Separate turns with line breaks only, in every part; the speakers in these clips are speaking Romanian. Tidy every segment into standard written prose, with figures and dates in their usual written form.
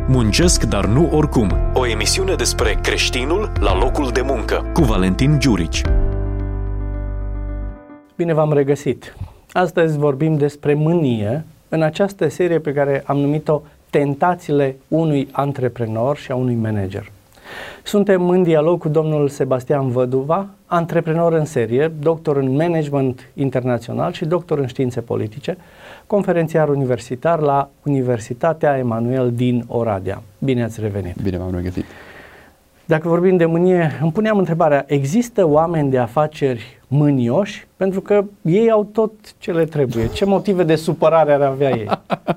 Muncesc, dar nu oricum. O emisiune despre creștinul la locul de muncă, cu Valentin Giurici.
Bine v-am regăsit! Astăzi vorbim despre mânie în această serie pe care am numit-o Tentațiile unui antreprenor și a unui manager. Suntem în dialog cu domnul Sebastian Văduva, antreprenor în serie, doctor în management internațional și doctor în științe politice, conferențiar universitar la Universitatea Emanuel din Oradea. Bine ați revenit!
Bine v-am regăsit!
Dacă vorbim de mânie, îmi puneam întrebarea, există oameni de afaceri mânioși? Pentru că ei au tot ce le trebuie. Ce motive de supărare ar avea ei?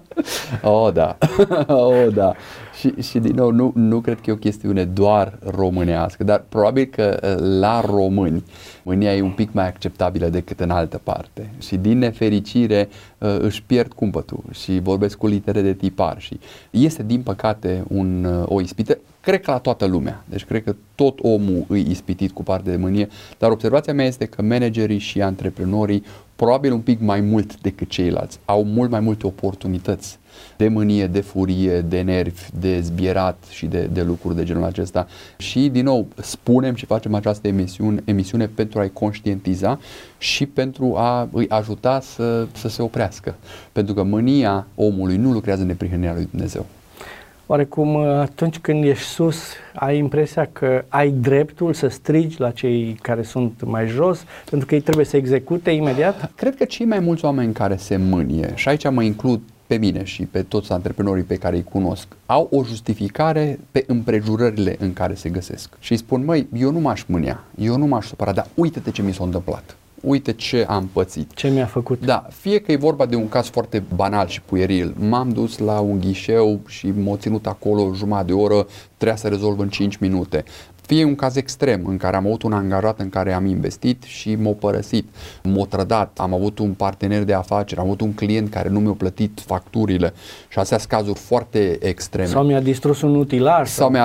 Da. Și din nou, nu cred că e o chestiune doar românească, dar probabil că la români mânia e un pic mai acceptabilă decât în altă parte. Și din nefericire își pierd cumpătul și vorbesc cu litere de tipar. Și este din păcate o ispită, cred că la toată lumea. Deci cred că tot omul îi ispitit cu parte de mânie, dar observația mea este că managerii și antreprenorii probabil un pic mai mult decât ceilalți au mult mai multe oportunități de mânie, de furie, de nervi, de zbierat și de lucruri de genul acesta. Și din nou spunem și facem această emisiune pentru a-i conștientiza și pentru a îi ajuta să se oprească. Pentru că mânia omului nu lucrează în neprihănirea lui Dumnezeu.
Oarecum atunci când ești sus, ai impresia că ai dreptul să strigi la cei care sunt mai jos, pentru că ei trebuie să execute imediat?
Cred că cei mai mulți oameni care se mânie, și aici mă includ pe mine și pe toți antreprenorii pe care îi cunosc, au o justificare pe împrejurările în care se găsesc. Și îi spun, măi, eu nu m-aș mânia, eu nu m-aș supăra, dar uite-te ce mi s-a întâmplat. Uite ce am pățit.
Ce mi-a făcut.
Da, fie că e vorba de un caz foarte banal și pueril. M-am dus la un ghișeu și m-a ținut acolo jumătate de oră, trebuia să rezolv în 5 minute. Fie un caz extrem în care am avut un angajat în care am investit și m-a părăsit, m-a trădat, am avut un partener de afaceri, am avut un client care nu mi-a plătit facturile și astea sunt cazuri foarte extreme.
Sau mi-a distrus un utilaj.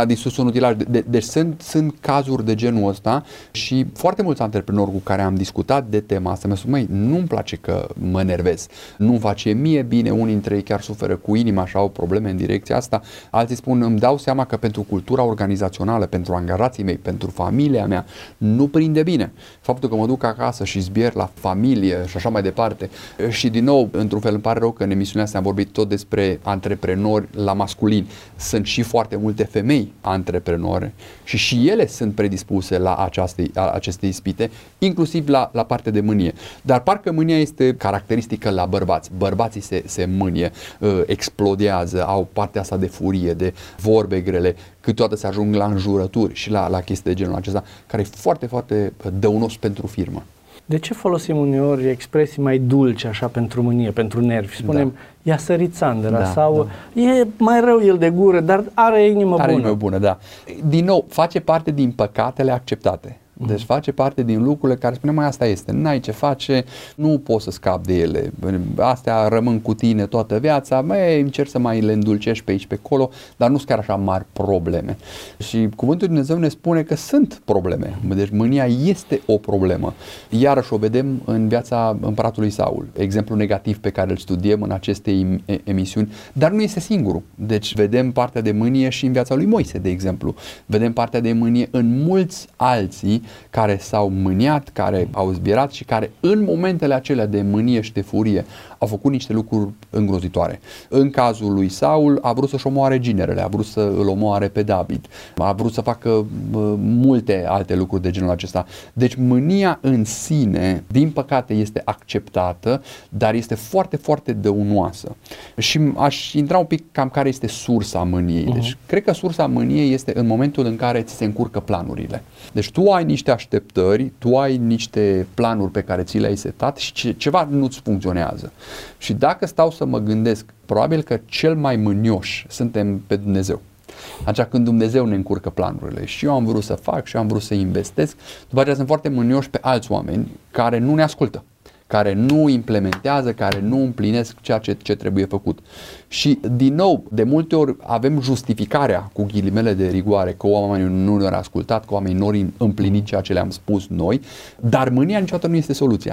Deci sunt cazuri de genul ăsta și foarte mulți antreprenori cu care am discutat de tema asta mi-au spus, măi, nu-mi place că mă nervez, nu-mi face mie bine, unii dintre ei chiar suferă cu inima și au probleme în direcția asta, alții spun, îmi dau seama că pentru cultura organizațională, pentru angajații mei, pentru familia mea, nu prinde bine. Faptul că mă duc acasă și zbier la familie și așa mai departe. Și din nou, într-un fel îmi pare rău că în emisiunea asta am vorbit tot despre antreprenori la masculin. Sunt și foarte multe femei antreprenore și ele sunt predispuse la aceste ispite, inclusiv la partea de mânie. Dar parcă mânia este caracteristică la bărbați. Bărbații se mânie, explodează, au partea asta de furie, de vorbe grele, câteodată se ajung la înjurături și la chestii de genul acesta, care e foarte, foarte dăunos pentru firmă.
De ce folosim uneori expresii mai dulci așa pentru mânie, pentru nervi? Spunem, i-a sărit Sandra sau e mai rău el de gură, dar are inimă bună.
Da. Din nou, face parte din păcatele acceptate. Deci face parte din lucrurile care spune, mai asta este, n-ai ce face, nu poți să scapi de ele, astea rămân cu tine toată viața, încerci să mai le îndulcești pe aici, pe acolo, dar nu sunt chiar așa mari probleme. Și cuvântul Lui Dumnezeu ne spune că sunt probleme, deci mânia este o problemă. Iarăși o vedem în viața împăratului Saul, exemplu negativ pe care îl studiem în aceste emisiuni, dar nu este singurul. Deci vedem partea de mânie și în viața lui Moise, de exemplu. Vedem partea de mânie în mulți alții care s-au mâniat, care au zbierat și care în momentele acelea de mânie și de furie au făcut niște lucruri îngrozitoare. În cazul lui Saul a vrut să-și omoare ginerele, a vrut să îl omoare pe David, a vrut să facă multe alte lucruri de genul acesta. Deci mânia în sine, din păcate, este acceptată, dar este foarte, foarte dăunoasă. Și aș intra un pic cam care este sursa mâniei. Deci cred că sursa mâniei este în momentul în care ți se încurcă planurile. Deci tu ai niște așteptări, tu ai niște planuri pe care ți le-ai setat și ceva nu-ți funcționează. Și dacă stau să mă gândesc, probabil că cel mai mânioși suntem pe Dumnezeu. Atunci când Dumnezeu ne încurcă planurile și eu am vrut să fac și eu am vrut să investesc, după aceea sunt foarte mânioși pe alți oameni care nu ne ascultă, care nu implementează, care nu împlinesc ceea ce trebuie făcut. Și din nou, de multe ori avem justificarea cu ghilimele de rigoare că oamenii nu ne-au ascultat, că oamenii nu au împlinit ceea ce le-am spus noi, dar mânia niciodată nu este soluția.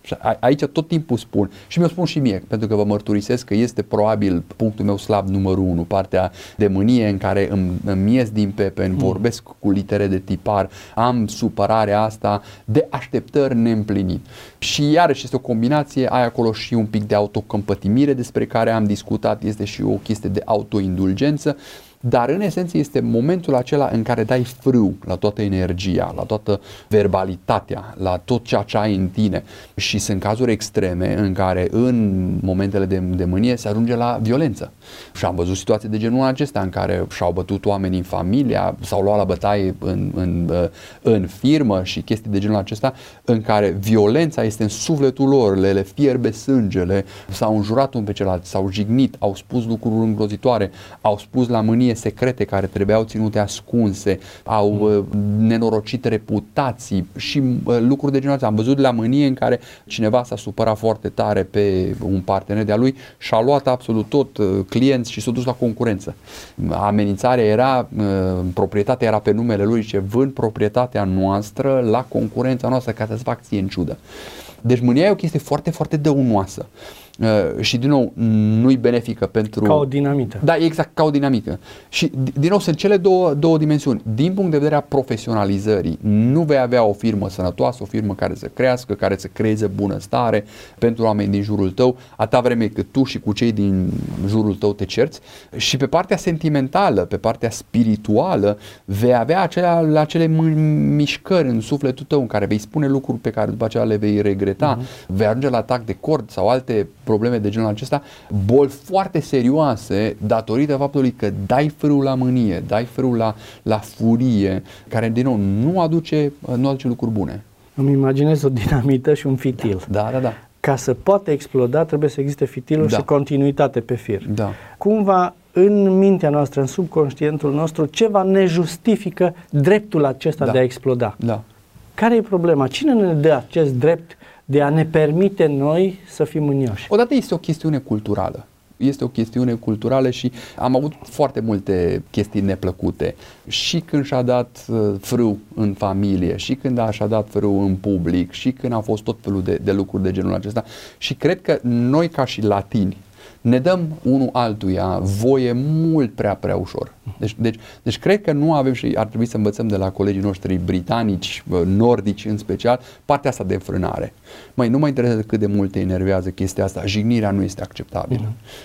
Și aici tot timpul spun și mi-o spun și mie, pentru că vă mărturisesc că este probabil punctul meu slab numărul 1, partea de mânie în care îmi ies din pepeni, vorbesc cu litere de tipar, am supărarea asta de așteptări neîmplinit. Și iarăși este o combinație, ai acolo și un pic de autocompătimire despre care am discutat, este și o chestie de autoindulgență, dar în esență este momentul acela în care dai frâu la toată energia, la toată verbalitatea, la tot ceea ce ai în tine. Și sunt cazuri extreme în care în momentele de mânie se ajunge la violență. Și am văzut situații de genul acesta în care și-au bătut oamenii în familia, s-au luat la bătaie în firmă și chestii de genul acesta în care violența este în sufletul lor, le fierbe sângele, s-au înjurat unul pe celălalt, s-au jignit, au spus lucruri îngrozitoare, au spus la mânie secrete care trebuiau ținute ascunse, au nenorocit reputații și lucruri de genul acesta. Am văzut la mânie în care cineva s-a supărat foarte tare pe un partener de-a lui și a luat absolut tot clienți și s-a dus la concurență. Amenințarea era, proprietatea era pe numele lui și vând proprietatea noastră la concurența noastră ca să-ți fac ție în ciudă. Deci mânia e o chestie foarte, foarte dăunoasă. Și din nou nu-i benefică pentru...
Ca o dinamită.
Da, exact, ca o dinamită. Și din nou sunt cele două dimensiuni. Din punct de vedere a profesionalizării, nu vei avea o firmă sănătoasă, o firmă care să crească, care să creeze bunăstare pentru oameni din jurul tău, atâta vreme cât tu și cu cei din jurul tău te cerți. Și pe partea sentimentală, pe partea spirituală, vei avea acele mișcări în sufletul tău în care vei spune lucruri pe care după aceea le vei regreta, vei ajunge la atac de cord sau alte probleme de genul acesta, boli foarte serioase datorită faptului că dai frâu la mânie, dai frâu la furie, care din nou nu aduce lucruri bune.
Îmi imaginez o dinamită și un fitil.
Da.
Ca să poată exploda trebuie să existe fitilul și continuitate pe fir.
Da.
Cumva în mintea noastră, în subconștientul nostru, ceva ne justifică dreptul acesta de a exploda.
Da.
Care e problema? Cine ne dă acest drept de a ne permite noi să fim mânioși?
Odată este o chestiune culturală. Este o chestiune culturală și am avut foarte multe chestii neplăcute. Și când și-a dat frâu în familie, și când și-a dat frâu în public, și când a fost tot felul de lucruri de genul acesta. Și cred că noi ca și latini ne dăm unul altuia voie mult prea ușor. Deci cred că nu avem și ar trebui să învățăm de la colegii noștri britanici, nordici în special, partea asta de înfrânare. Nu mă interesează cât de mult te enervează chestia asta, jignirea nu este acceptabilă.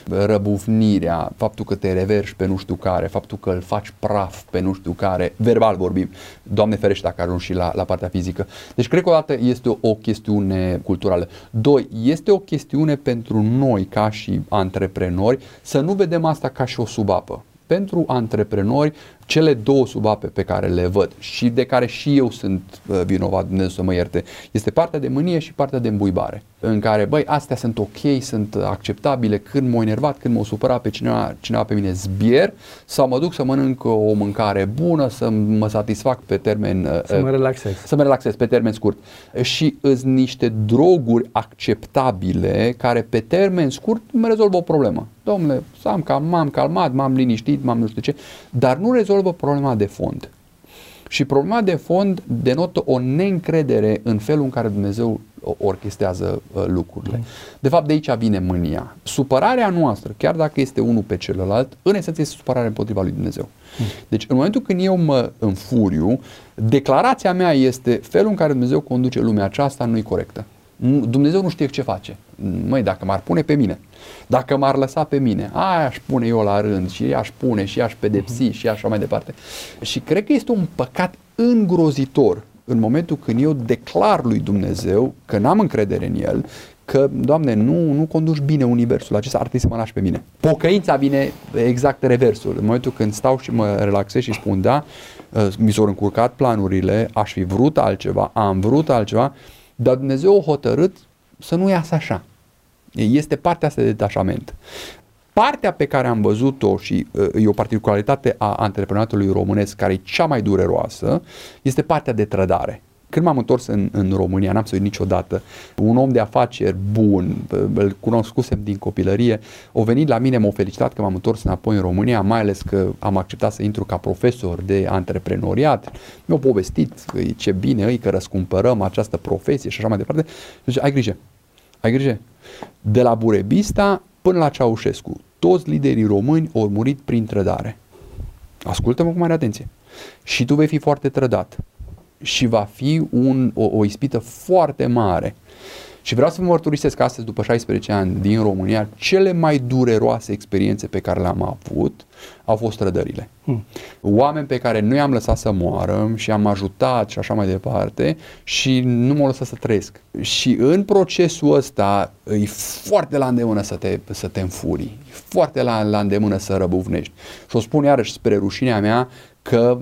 Răbufnirea, faptul că te reverși pe nu știu care, faptul că îl faci praf pe nu știu care, verbal vorbim, Doamne ferește dacă ajungi și la partea fizică. Deci cred că odată este o chestiune culturală. Doi, este o chestiune pentru noi ca și antreprenori să nu vedem asta ca și o subapă. Pentru antreprenori, cele două subape pe care le văd și de care și eu sunt vinovat, Dumnezeu să mă ierte, este partea de mânie și partea de îmbuibare, în care, astea sunt ok, sunt acceptabile, când m-a enervat, când m-a supărat pe cineva pe mine, zbier, sau mă duc să mănânc o mâncare bună, să mă satisfac pe termen...
Să mă relaxez
pe termen scurt. Și îs niște droguri acceptabile care pe termen scurt mă rezolvă o problemă. Dom'le, m-am calmat, m-am liniștit, m-am nu știu ce, dar nu rezolvă problema de fond. Și problema de fond denotă o neîncredere în felul în care Dumnezeu orchestrează lucrurile. De fapt, de aici vine mânia. Supărarea noastră, chiar dacă este unul pe celălalt, în esență este supărare împotriva lui Dumnezeu. Deci, în momentul când eu mă înfuriu, declarația mea este felul în care Dumnezeu conduce lumea aceasta nu e corectă. Dumnezeu nu știe ce face. Dacă m-ar pune pe mine, dacă m-ar lăsa pe mine, aia aș pune eu la rând și i-aș pune și i-aș pedepsi și așa mai departe. Și cred că este un păcat îngrozitor în momentul când eu declar lui Dumnezeu că n-am încredere în El, că, Doamne, nu conduci bine universul acesta, ar trebui să mă lași pe mine. Pocăința vine exact reversul. În momentul când stau și mă relaxez și spun, da, mi s-au încurcat planurile, aș fi vrut altceva, am vrut altceva, dar Dumnezeu a hotărât să nu iasă așa. Este partea asta de detașament. Partea pe care am văzut-o și e o particularitate a antreprenoriatului românesc care e cea mai dureroasă, este partea de trădare. Când m-am întors în România, n-am să uit niciodată, un om de afaceri bun, îl cunoscusem din copilărie, a venit la mine, m-a felicitat că m-am întors înapoi în România, mai ales că am acceptat să intru ca profesor de antreprenoriat. Mi-a povestit ce bine e că răscumpărăm această profesie și așa mai departe. Deci ai grijă, Ai grijă? De la Burebista până la Ceaușescu, toți liderii români au murit prin trădare. Ascultă-mă cu mare atenție. Și tu vei fi foarte trădat. Și va fi o ispită foarte mare. Și vreau să vă mărturisesc astăzi, după 16 ani din România, cele mai dureroase experiențe pe care le-am avut au fost trădările. Oameni pe care nu i-am lăsat să moară și am ajutat și așa mai departe și nu m-au lăsat să trăiesc. Și în procesul ăsta e foarte la îndemână să te înfurii, foarte la îndemână să răbufnești. Și o spun iarăși spre rușinea mea, că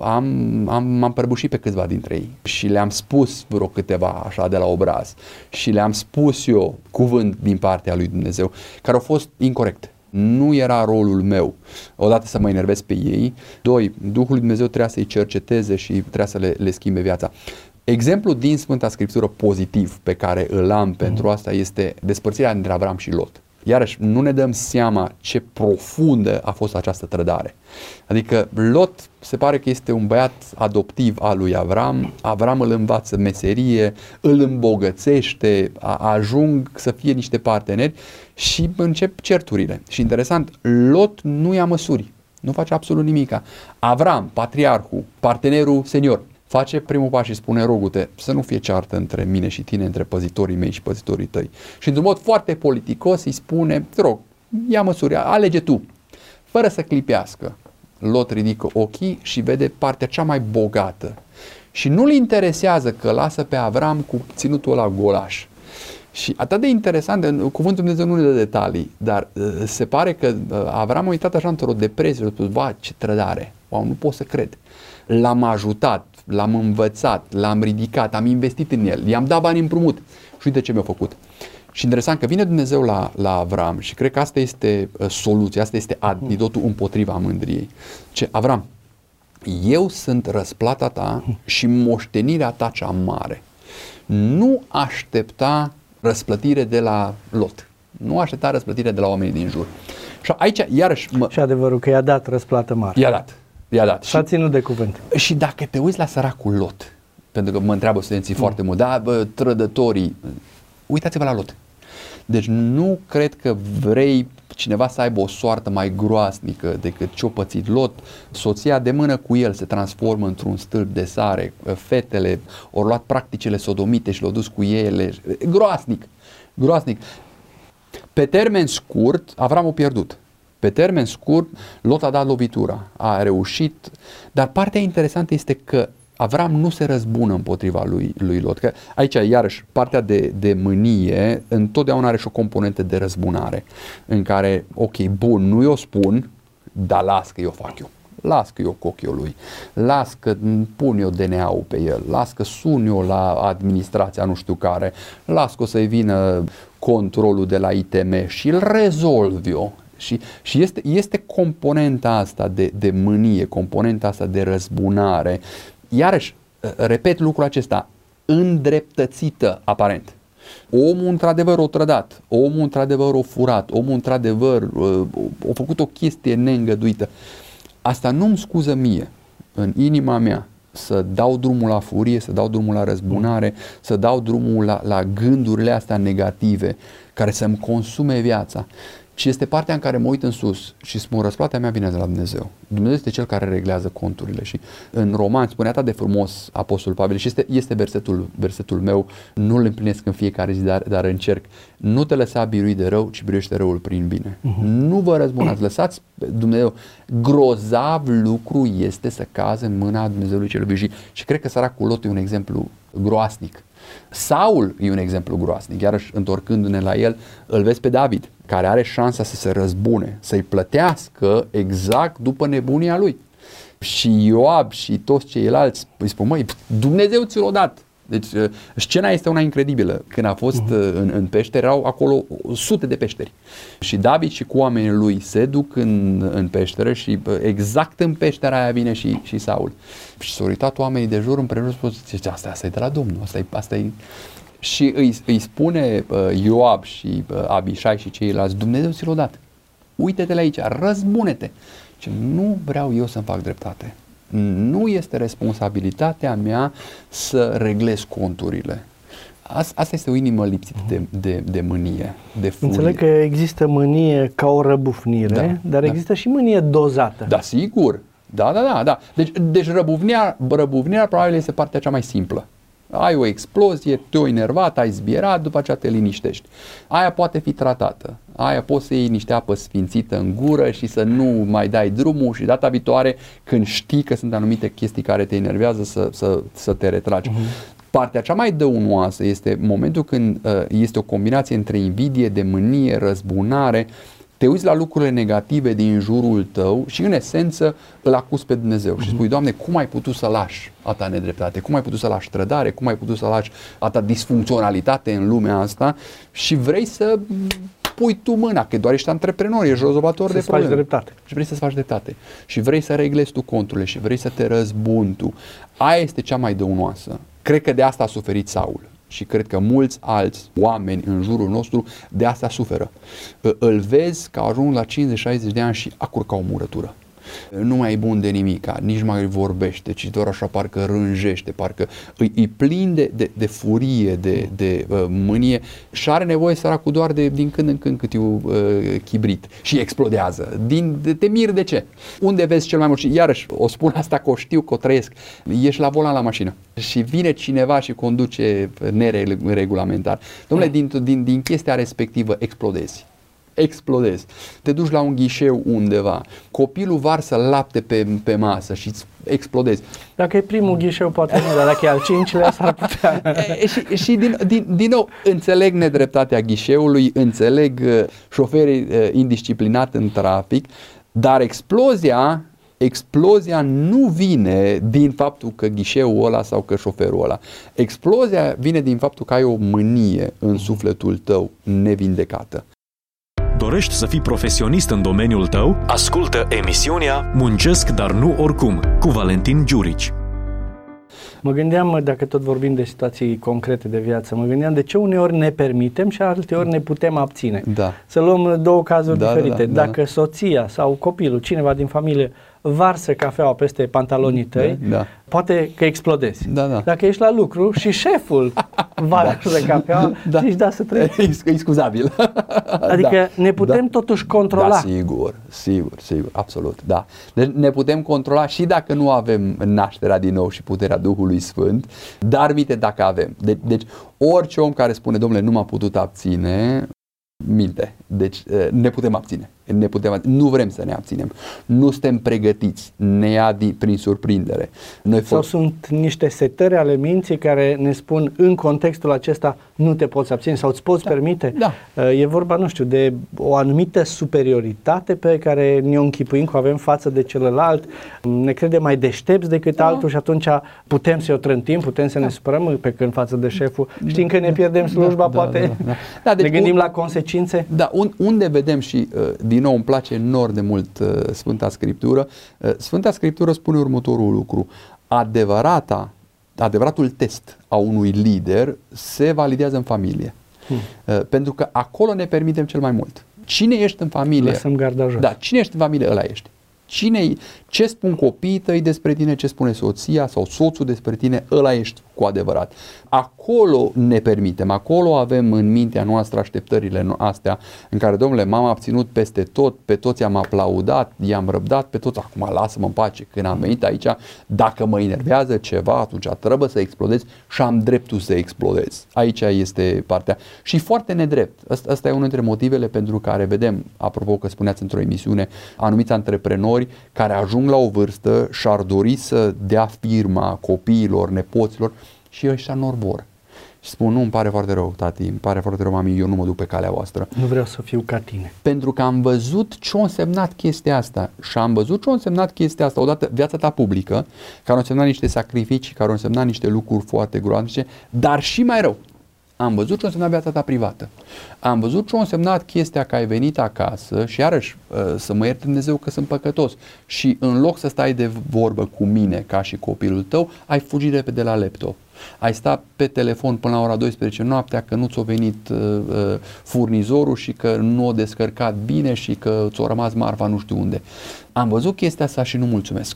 m-am prăbușit pe câțiva dintre ei și le-am spus vreo câteva așa de la obraz și le-am spus eu cuvânt din partea lui Dumnezeu care au fost incorrecte. Nu era rolul meu, odată să mă enervez pe ei, doi, Duhul lui Dumnezeu trebuia să-i cerceteze și trebuia să le schimbe viața. Exemplul din Sfânta Scriptură pozitiv pe care îl am pentru asta este despărțirea dintre Avram și Lot. Iarăși, nu ne dăm seama ce profundă a fost această trădare. Adică Lot se pare că este un băiat adoptiv al lui Avram, Avram îl învață meserie, îl îmbogățește, ajung să fie niște parteneri și încep certurile. Și interesant, Lot nu ia măsuri, nu face absolut nimica. Avram, patriarhul, partenerul senior, face primul pas și spune, rogu-te, să nu fie ceartă între mine și tine, între păzitorii mei și păzitorii tăi. Și într-un mod foarte politicos îi spune, te rog, ia măsuri, alege tu. Fără să clipească, Lot ridică ochii și vede partea cea mai bogată. Și nu-l interesează că lasă pe Avram cu ținutul ăla golaș. Și atât de interesant, cuvântul Dumnezeu nu ne dă detalii, dar se pare că Avram a uitat așa într-o depresie, a spus, va, ce trădare, wow, nu pot să cred. L-am ajutat, l-am învățat, l-am ridicat, am investit în el, i-am dat bani împrumut. Și uite ce mi-a făcut. Și interesant că vine Dumnezeu la Avram și cred că asta este soluția, asta este antidotul împotriva mândriei. Ce, Avram, eu sunt răsplata ta și moștenirea ta cea mare. Nu aștepta răsplătire de la Lot. Nu aștepta răsplătire de la oamenii din jur. Și aici, iarăși...
Și adevărul că i-a dat răsplată mare.
I-a dat.
Și a ținut de cuvânt.
Și dacă te uiți la săracul Lot, pentru că mă întreabă studenții foarte mult, da, trădătorii, uitați-vă la Lot. Deci nu cred că vrei cineva să aibă o soartă mai groasnică decât ce-o pățit Lot. Soția de mână cu el se transformă într-un stâlp de sare, fetele au luat practicile sodomite și le-au dus cu ele. Groasnic. Pe termen scurt, Avram a pierdut. Pe termen scurt, Lot a dat lovitura, a reușit, dar partea interesantă este că Avram nu se răzbună împotriva lui Lot. Că aici, iarăși, partea de mânie întotdeauna are și o componentă de răzbunare, în care, ok, bun, nu eu spun, dar las că eu fac eu. Las că eu coc eu lui, las că pun eu DNA-ul pe el, las că sun eu la administrația nu știu care, las că o să-i vină controlul de la ITM și îl rezolv eu. Și este componenta asta de mânie, componenta asta de răzbunare. Iarăși, repet lucrul acesta, îndreptățită aparent. Omul într-adevăr o trădat, omul într-adevăr o furat, omul într-adevăr a făcut o chestie neîngăduită. Asta nu-mi scuză mie, în inima mea, să dau drumul la furie, să dau drumul la răzbunare, să dau drumul la gândurile astea negative care să-mi consume viața. Și este partea în care mă uit în sus și spun, răsplata mea vine de la Dumnezeu. Dumnezeu este Cel care reglează conturile. Și în Roman spune atât de frumos Apostolul Pavel și este versetul meu, nu îl împlinesc în fiecare zi, dar încerc. Nu te lăsa birui de rău, ci biruiește răul prin bine. Nu vă răzbunați, lăsați Dumnezeu. Grozav lucru este să cazi în mâna Dumnezeului Celui Viu. Și cred că săracul Lot e un exemplu groasnic. Saul e un exemplu groasnic, iarăși întorcându-ne la el, îl vezi pe David, care are șansa să se răzbune, să-i plătească exact după nebunia lui. Și Ioab și toți ceilalți îi spun, măi, Dumnezeu ți l-a dat. Deci scena este una incredibilă. Când a fost în peșteri, erau acolo sute de peșteri. Și David și cu oamenii lui se duc în peșteră și exact în peștera aia vine și Saul. Și s-au uitat oamenii de jur împrejur și spus, asta e de la Domnul, asta e. Și îi spune Ioab și Abișai și ceilalți, Dumnezeu ți l-a dat. Uite-te la aici, răzbune-te. Și nu vreau eu să-mi fac dreptate. Nu este responsabilitatea mea să reglez conturile. Asta este o inimă lipsită de mânie, de furie.
Înțeleg că există mânie ca o răbufnire, dar există și mânie dozată.
Da, sigur. Da. Deci răbufnirea probabil este partea cea mai simplă. Ai o explozie, te-ai enervat, ai zbierat, după aceea te liniștești. Aia poate fi tratată. Aia poți să iei niște apă sfințită în gură și să nu mai dai drumul și data viitoare, când știi că sunt anumite chestii care te enervează, să te retragi. Partea cea mai dăunoasă este momentul când este o combinație între invidie, de mânie, răzbunare. Te uiți la lucrurile negative din jurul tău și în esență îl acuzi pe Dumnezeu și spui: Doamne, cum ai putut să lași atâta nedreptate, cum ai putut să lași trădare, cum ai putut să lași atâta disfuncționalitate în lumea asta, și vrei să pui tu mâna, că doar ești antreprenor, ești rezolvator de probleme.
Dreptate.
Și vrei să-ți faci dreptate. Și vrei să reglezi tu conturile și vrei să te răzbuni tu. Aia este cea mai dăunoasă. Cred că de asta a suferit Saul. Și cred că mulți alți oameni în jurul nostru de asta suferă. Îl vezi că ajung la 50-60 de ani și acur ca o murătură. Nu mai e bun de nimica, nici mai vorbește, ci doar așa parcă rânjește, parcă îi plin de furie, de mânie și are nevoie săracul doar din când în când câte chibrit și explodează. Te miri de ce? Unde vezi cel mai mult? Și iarăși o spun asta că o știu, că o trăiesc. Ești la volan la mașină și vine cineva și conduce neregulamentar. Dom'le, din chestia respectivă explodezi. Te duci la un ghișeu undeva, copilul varsă lapte pe masă și îți explodezi.
Dacă e primul ghișeu poate nu, dar dacă e al 5-lea s-ar putea.
Și din nou înțeleg nedreptatea ghișeului, înțeleg șoferii indisciplinați în trafic, dar explozia nu vine din faptul că ghișeul ăla sau că șoferul ăla. Explozia vine din faptul că ai o mânie în sufletul tău nevindecată.
Dorești să fii profesionist în domeniul tău? Ascultă emisiunea Muncesc, dar nu oricum, cu Valentin Giurici.
Mă gândeam, dacă tot vorbim de situații concrete de viață, mă gândeam de ce uneori ne permitem și alteori ne putem abține.
Da.
Să luăm două cazuri diferite. Dacă soția sau copilul, cineva din familie, varsă cafeaua peste pantalonii tăi, poate că explodezi. Dacă ești la lucru și șeful varsă cafeaua, zici să treci.
E scuzabil.
Adică ne putem totuși controla.
Da, sigur, absolut. Da. Deci ne putem controla și dacă nu avem nașterea din nou și puterea Duhului Sfânt, dar minte dacă avem. Deci orice om care spune: domnule, nu m-a putut abține, minte. Deci ne putem abține. Nu vrem să ne abținem. Nu suntem pregătiți. Ne ia prin surprindere.
Sau sunt niște setări ale minții care ne spun: în contextul acesta nu te poți abține sau îți poți permite. E vorba, nu știu, de o anumită superioritate pe care ne-o închipuim că avem față de celălalt. Ne credem mai deștepți decât altul și atunci putem să-i o trântim, putem să ne supărăm pe când față de șeful. Știm că ne pierdem slujba, poate deci ne gândim la consecințe.
Unde vedem și din nou îmi place enorm de mult Sfânta Scriptură. Sfânta Scriptură spune următorul lucru: adevăratul test a unui lider se validează în familie. Pentru că acolo ne permitem cel mai mult. Cine ești în familie?
Lăsăm garda jos.
Cine ești în familie, ăla ești. Ce spun copiii tăi despre tine, ce spune soția sau soțul despre tine, ăla ești cu adevărat. Acolo ne permitem, acolo avem în mintea noastră așteptările astea în care: domnule, m-am abținut peste tot, pe toți am aplaudat, i-am răbdat pe toți, acum lasă-mă în pace, când am venit aici, dacă mă enervează ceva, atunci trebuie să explodez și am dreptul să explodez. Aici este partea. Și foarte nedrept. Asta e unul dintre motivele pentru care vedem, apropo că spuneați într-o emisiune, anumiți antreprenori care ajung la o vârstă și ar dori să dea firma copiilor, nepoților, și ăștia nu vor. Și spun: nu, îmi pare foarte rău, tati, îmi pare foarte rău, mami, eu nu mă duc pe calea voastră.
Nu vreau să fiu ca tine.
Pentru că am văzut ce a însemnat chestia asta și am văzut ce a însemnat chestia asta odată viața ta publică, care a însemnat niște sacrificii, care a însemnat niște lucruri foarte groaznice, dar și mai rău. Am văzut ce a însemnat viața ta privată. Am văzut ce a însemnat chestia că ai venit acasă și iarăși să mă ierte Dumnezeu că sunt păcătos și în loc să stai de vorbă cu mine ca și copilul tău, ai fugit repede la laptop. Ai stat pe telefon până la ora 12 noaptea că nu ți-a venit furnizorul și că nu a descărcat bine și că ți-a rămas marfa nu știu unde. Am văzut chestia asta și nu mulțumesc.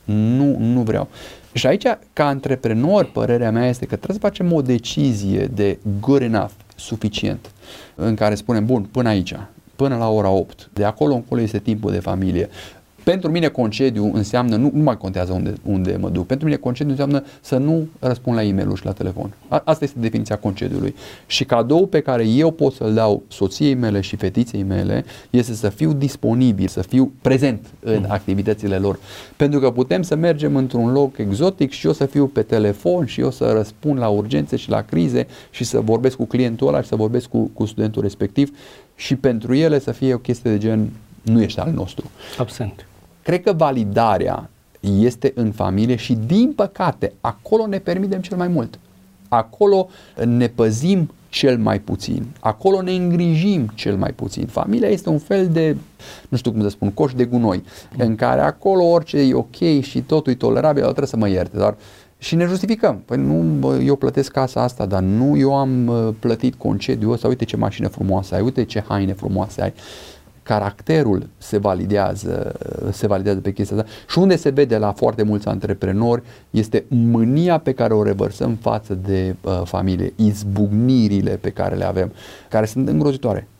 Nu vreau. Și aici, ca antreprenor, părerea mea este că trebuie să facem o decizie de good enough, suficient, în care spunem, bun, până aici, până la ora 8, de acolo încolo este timpul de familie. Pentru mine concediu înseamnă, nu mai contează unde mă duc, pentru mine concediu înseamnă să nu răspund la e-mail și la telefon. Asta este definiția concediului. Și cadou pe care eu pot să-l dau soției mele și fetiței mele este să fiu disponibil, să fiu prezent în activitățile lor. Pentru că putem să mergem într-un loc exotic și eu să fiu pe telefon și eu să răspund la urgențe și la crize și să vorbesc cu clientul ăla și să vorbesc cu studentul respectiv și pentru ele să fie o chestie de gen, nu ești al nostru.
Absent.
Cred că validarea este în familie și, din păcate, acolo ne permitem cel mai mult. Acolo ne păzim cel mai puțin. Acolo ne îngrijim cel mai puțin. Familia este un fel de, nu știu cum să spun, coș de gunoi, în care acolo orice e ok și totul e tolerabil, dar trebuie să mă ierte. Dar și ne justificăm. Păi nu, eu plătesc casa asta, dar nu eu am plătit concediul ăsta, uite ce mașină frumoasă ai, uite ce haine frumoase ai. Caracterul se validează pe chestia asta. Și unde se vede la foarte mulți antreprenori este mânia pe care o revărsăm față de familie, izbucnirile pe care le avem, care sunt îngrozitoare.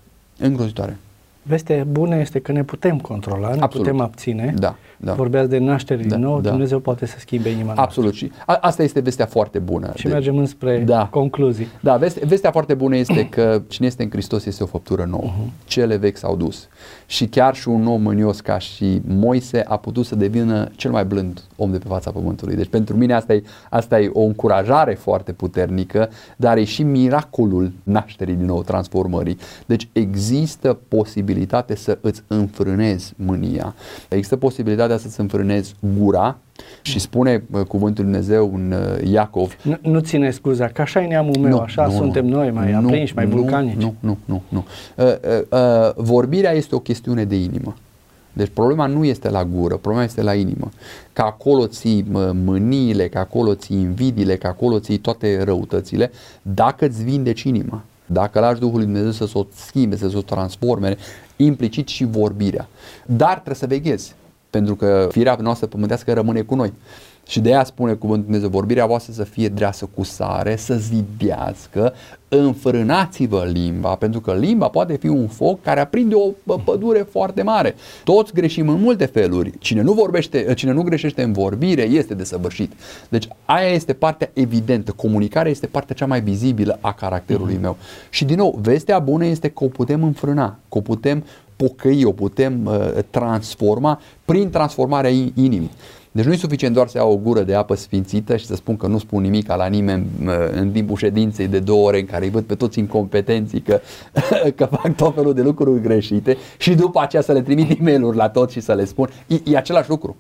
Vestea bună este că ne putem controla, ne putem abține.
Da.
Vorbeați de naștere din nou, Dumnezeu poate să schimbe inima noastră.
Absolut. Și asta este vestea foarte bună.
Și mergem înspre concluzii.
Da, vestea foarte bună este că cine este în Hristos este o făptură nouă. Cele vechi s-au dus. Și chiar și un om mânios ca și Moise a putut să devină cel mai blând om de pe fața pământului. Deci pentru mine asta e o încurajare foarte puternică, dar e și miracolul nașterii din nou, transformării. Deci există posibilitate să îți înfrânezi mânia. Există posibilitatea să-ți înfrânezi gura și spune cuvântul Lui Dumnezeu în Iacov.
Nu ține scuza, că așa e neamul meu, așa suntem noi, mai aprinși, mai vulcanici.
Nu. Vorbirea este o chestiune de inimă. Deci problema nu este la gură, problema este la inimă. Că acolo ții mâniile, că acolo ții invidiile, că acolo ții toate răutățile, dacă îți vindeci inima. Dacă lași Duhul Lui Dumnezeu să o schimbe, să o transforme, implicit și vorbirea. Dar trebuie să veghezi, pentru că firea noastră pământească rămâne cu noi. Și de aia spune cuvântul Dumnezeu, vorbirea voastră să fie dreasă cu sare, să zidească, înfrânați-vă limba, pentru că limba poate fi un foc care aprinde o pădure foarte mare. Toți greșim în multe feluri. Cine nu greșește în vorbire este desăvârșit. Deci aia este partea evidentă. Comunicarea este partea cea mai vizibilă a caracterului meu. Și din nou, vestea bună este că o putem înfrâna, că o putem pocăi, o putem transforma prin transformarea inimii. Deci nu e suficient doar să iau o gură de apă sfințită și să spun că nu spun nimic la nimeni în timpul ședinței de 2 ore în care îi văd pe toți incompetenții că fac tot felul de lucruri greșite și după aceea să le trimit e-mail-uri la toți și să le spun. E același lucru.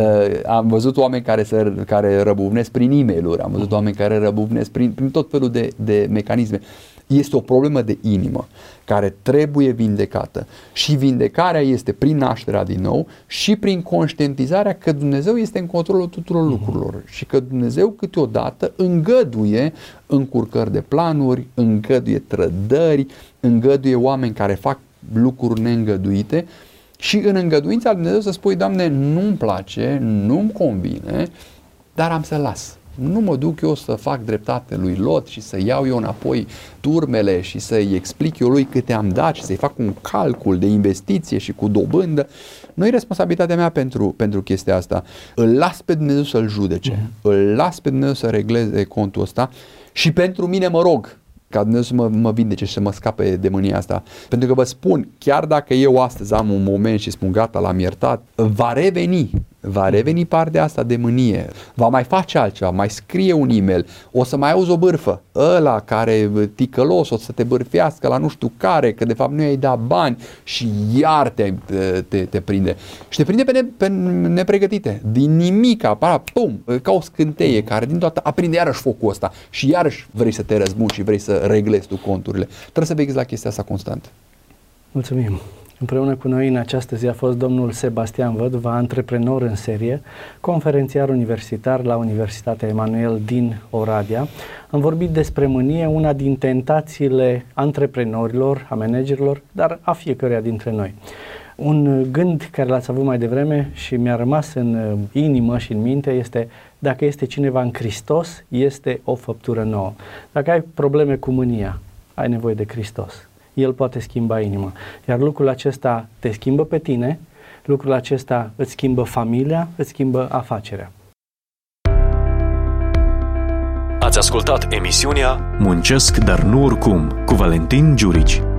Am văzut oameni care răbuvnesc prin e-mail-uri, am văzut oameni care răbuvnesc prin tot felul de mecanisme. Este o problemă de inimă care trebuie vindecată și vindecarea este prin nașterea din nou și prin conștientizarea că Dumnezeu este în controlul tuturor lucrurilor și că Dumnezeu câteodată îngăduie încurcări de planuri, îngăduie trădări, îngăduie oameni care fac lucruri neîngăduite și în îngăduința lui Dumnezeu să spui, Doamne, nu-mi place, nu-mi convine, dar am să las. Nu mă duc eu să fac dreptate lui Lot și să iau eu înapoi turmele și să-i explic eu lui câte am dat și să-i fac un calcul de investiție și cu dobândă. Nu e responsabilitatea mea pentru chestia asta. Îl las pe Dumnezeu să-l judece, îl las pe Dumnezeu să regleze contul ăsta și pentru mine mă rog ca Dumnezeu să mă vindece și să mă scape de mânia asta. Pentru că vă spun, chiar dacă eu astăzi am un moment și spun gata, l-am iertat, va reveni partea asta de mânie, va mai face altceva, mai scrie un e-mail, o să mai auzi o bârfă, ăla care ticălos o să te bârfească la nu știu care, că de fapt nu i-ai dat bani și iar te prinde. Și te prinde pe nepregătite, din nimica, pum, ca o scânteie care din toată aprinde iarăși focul ăsta și iarăși vrei să te răzbuni și vrei să reglezi tu conturile. Trebuie să veghezi la chestia asta constant.
Mulțumim! Împreună cu noi în această zi a fost domnul Sebastian Văduva, antreprenor în serie, conferențiar universitar la Universitatea Emanuel din Oradea. Am vorbit despre mânie, una din tentațiile antreprenorilor, a managerilor, dar a fiecăruia dintre noi. Un gând care l-ați avut mai devreme și mi-a rămas în inimă și în minte este: dacă este cineva în Hristos, este o făptură nouă. Dacă ai probleme cu mânia, ai nevoie de Hristos. El poate schimba inima. Iar lucrul acesta te schimbă pe tine, lucrul acesta îți schimbă familia, îți schimbă afacerea.
Ați ascultat emisiunea Muncesc, dar nu oricum, cu Valentin Giurici.